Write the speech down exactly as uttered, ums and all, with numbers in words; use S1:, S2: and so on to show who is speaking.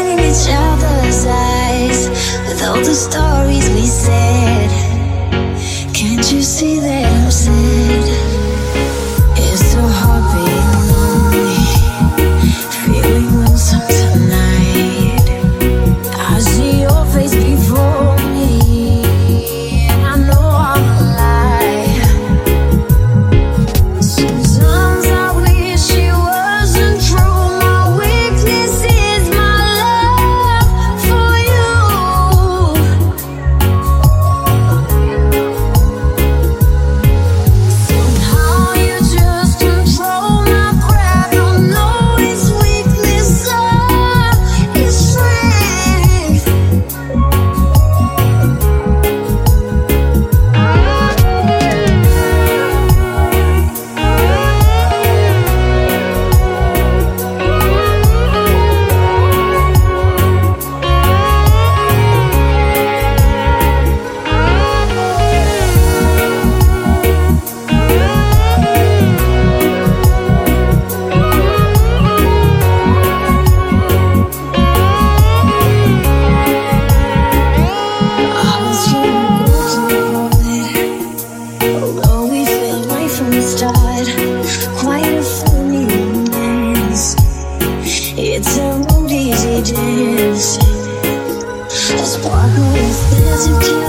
S1: looking in each other's eyes with all the stories we said. Can't you see that I'm sad? It's so hard being lonely, feeling lonesome tonight. I see your face before me, and I know I'm alive. Sometimes I wish it wasn't true. My weakness is my love for you. Somehow you just control my breath. I know it's weakness or it's strength. I was trying to avoid it, although we fell right from the start. Quite a funny romance. It's a road easy dance. A sparkle is there to kill.